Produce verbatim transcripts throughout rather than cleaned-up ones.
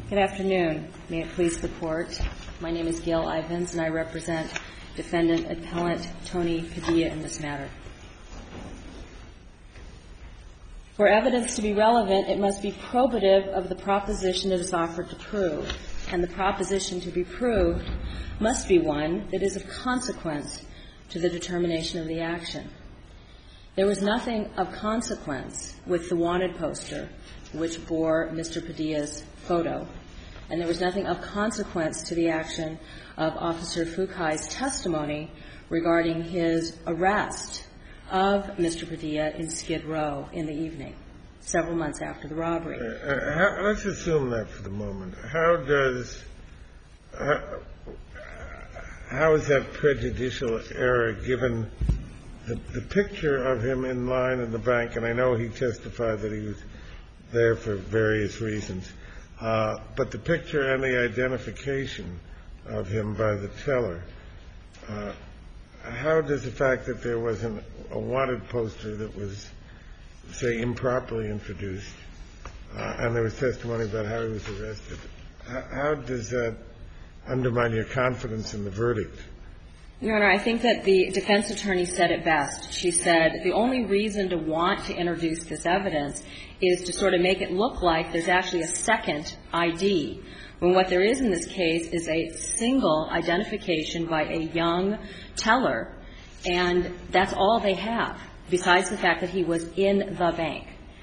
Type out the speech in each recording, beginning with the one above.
Good afternoon. May it please the Court. My name is Gail Ivins, and I represent Defendant Appellant Tony Padilla in this matter. For evidence to be relevant, it must be probative of the proposition it is offered to prove, and the proposition to be proved must be one that is of consequence to the determination of the action. There was nothing of consequence with the wanted poster, which bore Mister Padilla's photo, and there was nothing of consequence to the action of Officer Fukai's testimony regarding his arrest of Mister Padilla in Skid Row in the evening, several months after the robbery. Uh, how, let's assume that for the moment. How does how, how is that prejudicial error given the, the picture of him in line in the bank? And I know he testified that he was there for various reasons, uh, but the picture and the identification of him by the teller. Uh, How does the fact that there was an, a wanted poster that was, say, improperly introduced, uh, and there was testimony about how he was arrested, how, how does that undermine your confidence in the verdict? Your Honor, I think that the defense attorney said it best. She said the only reason to want to introduce this evidence is to sort of make it look like there's actually a second I D, when what there is in this case is a single identification by a young teller, and that's all they have, besides the fact that he was in the bank.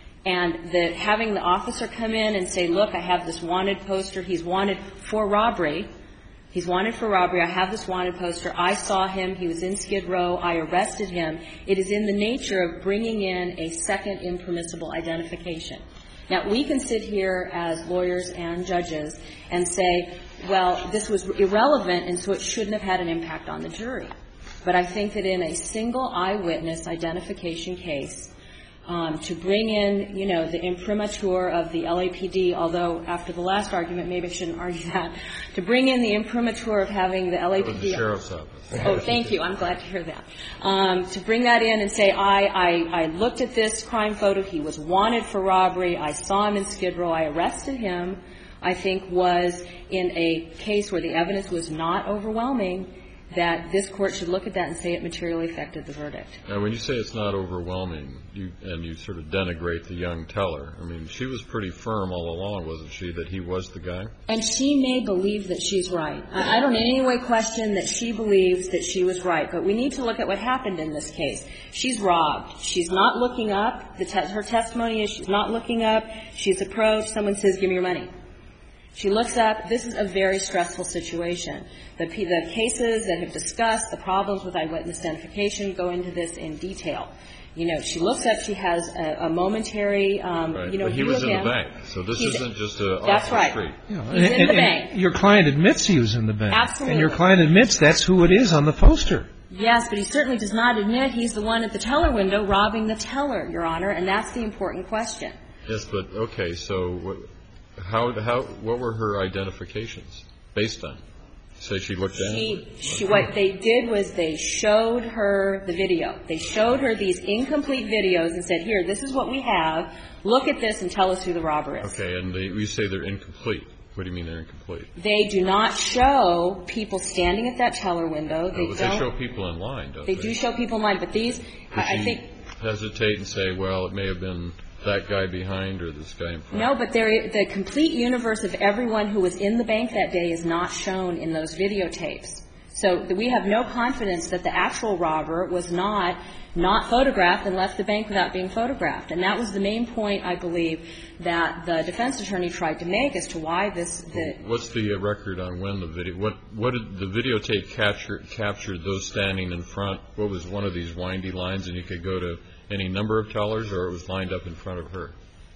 And that having the officer come in and say, look, I have this wanted poster, he's wanted for robbery, he's wanted for robbery, I have this wanted poster, I saw him, he was in Skid Row, I arrested him, it is in the nature of bringing in a second impermissible identification. Now, we can sit here as lawyers and judges and say, well, this was irrelevant and so it shouldn't have had an impact on the jury. But I think that in a single eyewitness identification case, um, to bring in, you know, the imprimatur of the L A P D, although after the last argument, maybe I shouldn't argue that, to bring in the imprimatur of having the L A P D. That was the sheriff's office. Oh, thank you. I'm glad to hear that. Um, to bring that in and say, I, I, I looked at this crime photo, he was wanted for robbery, I saw him in Skid Row, I arrested him, I think was in a case where the evidence was not overwhelming, that this Court should look at that and say it materially affected the verdict. Now, when you say it's not overwhelming, you, and you sort of denigrate the young teller, I mean, she was pretty firm all along, wasn't she, that he was the guy? And she may believe that she's right. I, I don't in any way question that she believes that she was right, but we need to look at what happened in this case. She's robbed. She's not looking up. The te- her testimony is she's not looking up. She's approached. Someone says, give me your money. She looks up. This is a very stressful situation. The, the cases that have discussed the problems with eyewitness identification go into this in detail. You know, she looks up. She has a, a momentary, um, right. you know, but he view was of in him. the bank, so this He's, isn't just a that's off the right. street. You know, He's and, in and, the bank. And your client admits he was in the bank. Absolutely. And your client admits that's who it is on the poster. Yes, but he certainly does not admit he's the one at the teller window robbing the teller, Your Honor, and that's the important question. Yes, but okay, so what, how, how, what were her identifications based on? Say she looked down? She, she, what they did was they showed her the video. They showed her these incomplete videos and said, here, this is what we have. Look at this and tell us who the robber is. Okay, and they, you say they're incomplete. What do you mean they're incomplete? They do not show people standing at that teller window. They no, but don't. They show people in line, don't they? They do show people in line, but these, Did I, I she think. hesitate and say, well, it may have been that guy behind or this guy in front? No, but there, the complete universe of everyone who was in the bank that day is not shown in those videotapes. So we have no confidence that the actual robber was not not photographed and left the bank without being photographed. And that was the main point, I believe, that the defense attorney tried to make as to why this. The What's the record on when the video? What what did the videotape capture captured those standing in front? What was one of these windy lines, and you could go to any number of tellers, or it was lined up in front of her?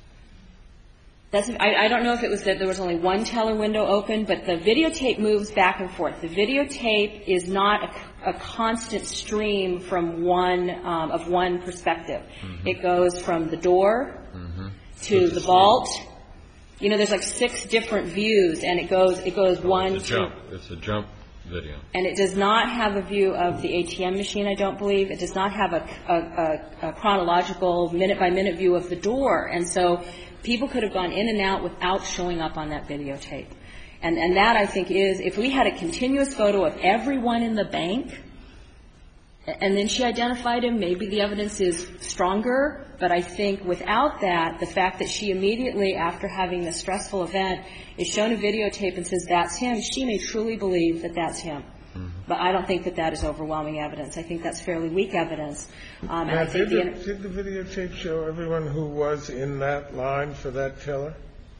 That's, I, I don't know if it was that there was only one teller window open, but the videotape moves back and forth. The videotape is not a, a constant stream from one, um, of one perspective. Mm-hmm. It goes from the door mm-hmm. to so the vault. You know, there's like six different views, and it goes, it goes one, it's a two. jump. It's a jump video. And it does not have a view of the A T M machine, I don't believe. It does not have a, a, a, a chronological minute-by-minute view of the door. And so people could have gone in and out without showing up on that videotape. And, and that, I think, is, if we had a continuous photo of everyone in the bank, and then she identified him, maybe the evidence is stronger. But I think without that, the fact that she immediately, after having this stressful event, is shown a videotape and says that's him, she may truly believe that that's him. Mm-hmm. But I don't think that that is overwhelming evidence. I think that's fairly weak evidence. Um, and now, I think did, the, the, did the videotape show everyone who was in that line for that teller?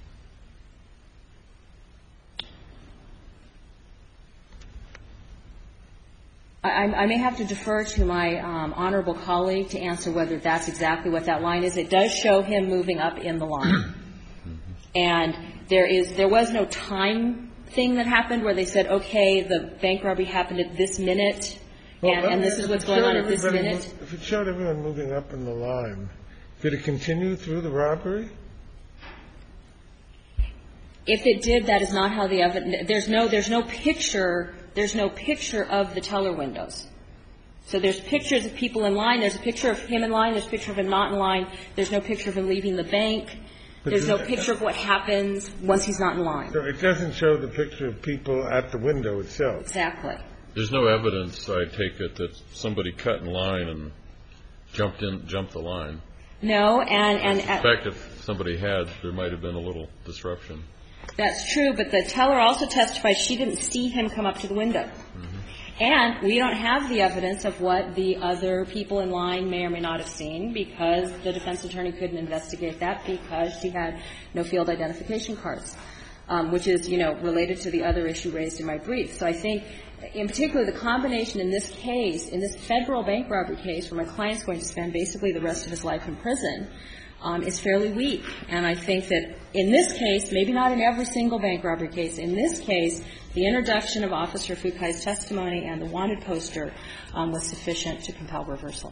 I, I may have to defer to my um, honorable colleague to answer whether that's exactly what that line is. It does show him moving up in the line. And there is there was no time thing that happened where they said, okay, the bank robbery happened at this minute, well, and, and this is what's going on at this minute. Mo- if it showed everyone moving up in the line, did it continue through the robbery? If it did, that is not how the evidence. There's no there's no picture. There's no picture of the teller windows. So there's pictures of people in line. There's a picture of him in line. There's a picture of him not in line. There's no picture of him leaving the bank. But there's no picture of what happens once he's not in line. So it doesn't show the picture of people at the window itself. Exactly. There's no evidence, I take it, that somebody cut in line and jumped in, jumped the line. No, and and in fact, if somebody had, there might have been a little disruption. That's true, but the teller also testified she didn't see him come up to the window. Mm-hmm. And we don't have the evidence of what the other people in line may or may not have seen because the defense attorney couldn't investigate that because she had no field identification cards, um, which is, you know, related to the other issue raised in my brief. So I think, in particular, the combination in this case, in this federal bank robbery case where my client's going to spend basically the rest of his life in prison, Um, is fairly weak. And I think that in this case, maybe not in every single bank robbery case, in this case, the introduction of Officer Fukai's testimony and the wanted poster um, was sufficient to compel reversal.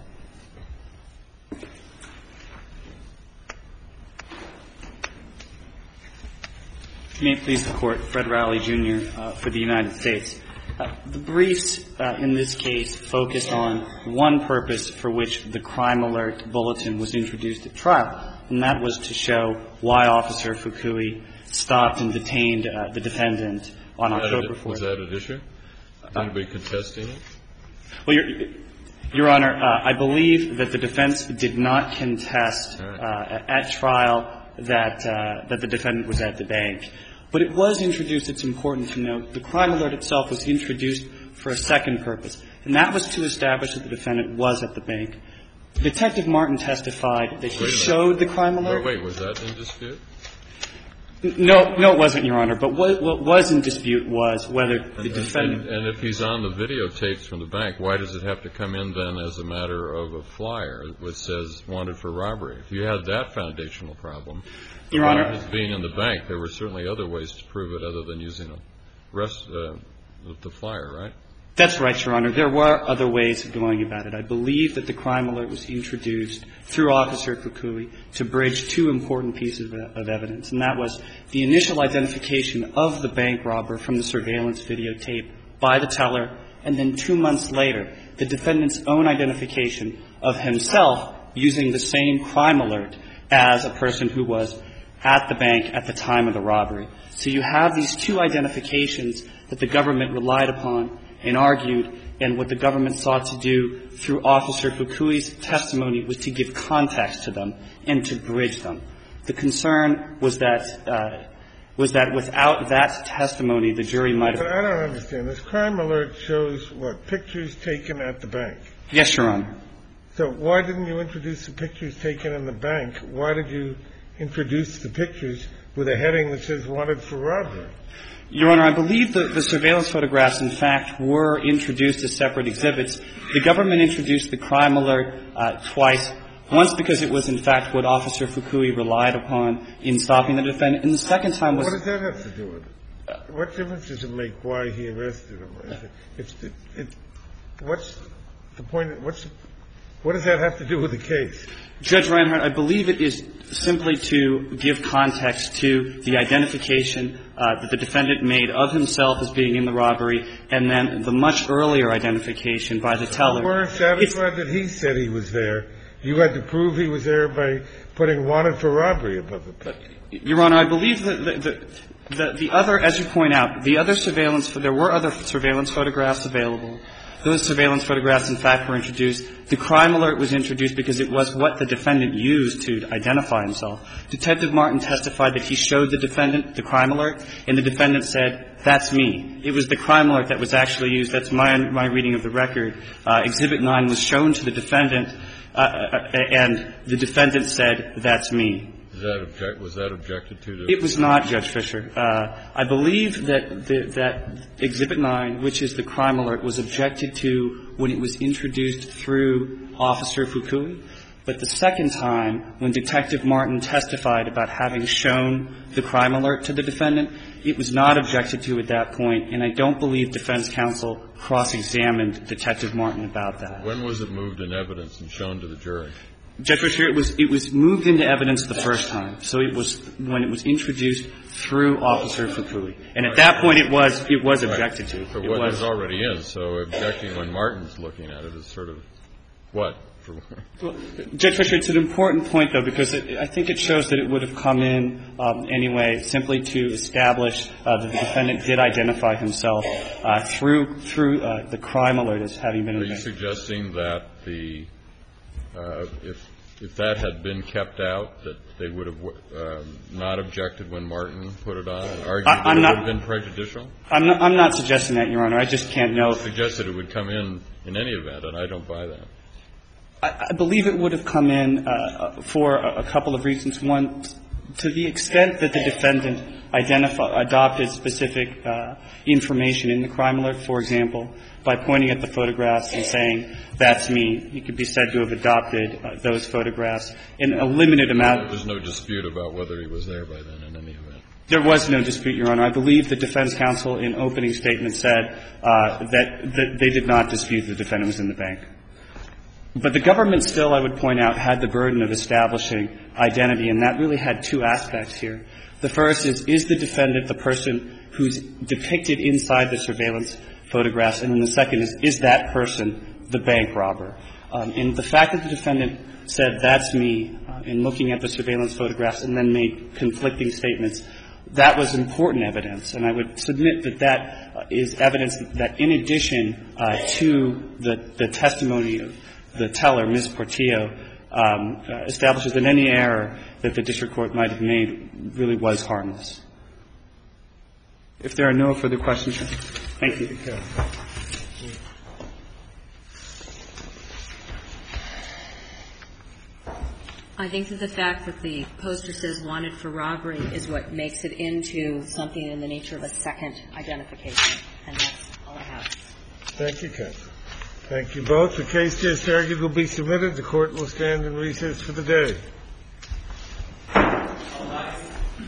May it please the Court, Fred Rowley, Junior, uh, for the United States. Uh, the briefs uh, in this case focused on one purpose for which the crime alert bulletin was introduced at trial, and that was to show why Officer Fukui stopped and detained uh, the defendant on October fourth. Was that at issue? Is anybody contesting it? Well, Your, Your Honor, uh, I believe that the defense did not contest right. uh, at trial that uh, that the defendant was at the bank. But it was introduced, it's important to note, the crime alert itself was introduced for a second purpose, and that was to establish that the defendant was at the bank. Detective Martin testified that he showed the crime alert. Wait, wait, was that in dispute? No, no, it wasn't, Your Honor. But what, what was in dispute was whether the and, defendant. And, and if he's on the videotapes from the bank, why does it have to come in then as a matter of a flyer which says wanted for robbery? If you had that foundational problem, Your Honor, his being in the bank, there were certainly other ways to prove it other than using a rest uh, the flyer, right? That's right, Your Honor. There were other ways of going about it. I believe that the crime alert was introduced through Officer Fukui to bridge two important pieces of, of evidence, and that was the initial identification of the bank robber from the surveillance videotape by the teller, and then two months later, the defendant's own identification of himself using the same crime alert as a person who was at the bank at the time of the robbery. So you have these two identifications that the government relied upon and argued, and what the government sought to do through Officer Fukui's testimony was to give context to them and to bridge them. The concern was that uh, was that without that testimony, the jury might have. But I don't understand. This crime alert shows what? Pictures taken at the bank. Yes, Your Honor. So why didn't you introduce the pictures taken in the bank? Why did you introduce the pictures with a heading that says wanted for robbery? Your Honor, I believe the, the surveillance photographs, in fact, were introduced as separate exhibits. The government introduced the crime alert uh, twice, once because it was, in fact, what Officer Fukui relied upon in stopping the defendant, and the second time was... What does that have to do with it? What difference does it make why he arrested him? If it, it, what's the point? What's the, what does that have to do with the case? Judge Reinhart, I believe it is simply to give context to the identification uh, that the defendant made of himself as being in the robbery, and then the much earlier identification by the teller. You weren't satisfied that he said he was there, You had to prove he was there by putting wanted for robbery above the picture. Your Honor, I believe that the, the, the, the other, as you point out, the other surveillance, there were other surveillance photographs available. Those surveillance photographs, in fact, were introduced. The crime alert was introduced because it was what the defendant used to identify himself. Detective Martin testified that he showed the defendant the crime alert, and the defendant said, that's me. It was the crime alert that was actually used. That's my, my reading of the record. Uh, Exhibit nine was shown to the defendant, uh, and the defendant said, that's me. Is that object, was that objected to? It was not, Judge Fischer. Uh, I believe that the, that Exhibit nine, which is the crime alert, was objected to when it was introduced through Officer Fukui. But the second time, when Detective Martin testified about having shown the crime alert to the defendant, it was not objected to at that point, and I don't believe defense counsel cross-examined Detective Martin about that. When was it moved in evidence and shown to the jury? Judge Fischer, it was, it was moved into evidence the first time. So it was when it was introduced through Officer Fukui. And at that point, it was, it was objected to. For it what was it already is. So objecting when Martin's looking at it is sort of what? Well, Judge Fischer, it's an important point, though, because it, I think it shows that it would have come in um, anyway simply to establish uh, that the defendant did identify himself uh, through through uh, the crime alert as having been. Are you suggesting that the uh, if if that had been kept out, that they would have um, not objected when Martin put it on and argued I, that it not, would have been prejudicial? I'm not, I'm not suggesting that, Your Honor. I just can't know. You suggested it would come in in any event, and I don't buy that. I believe it would have come in uh, for a couple of reasons. One, to the extent that the defendant identify, adopted specific uh, information in the crime alert, for example, by pointing at the photographs and saying, that's me, he could be said to have adopted uh, those photographs in a limited amount. There was no dispute about whether he was there by then in any event. There was no dispute, Your Honor. I believe the defense counsel in opening statement said uh, that, that they did not dispute the defendant was in the bank. But the government still, I would point out, had the burden of establishing identity, and that really had two aspects here. The first is, is the defendant the person who's depicted inside the surveillance photographs? And then the second is, is that person the bank robber? Um, and the fact that the defendant said, that's me, uh, in looking at the surveillance photographs and then made conflicting statements, that was important evidence. And I would submit that that uh, is evidence that in addition uh, to the, the testimony of the teller, Miz Portillo, um, uh, establishes that any error that the district court might have made really was harmless. If there are no further questions, thank you. I think that the fact that the poster says wanted for robbery is what makes it into something in the nature of a second identification. And that's all I have. Thank you, counsel. Thank you both. The case just argued will be submitted. The court will stand in recess for the day.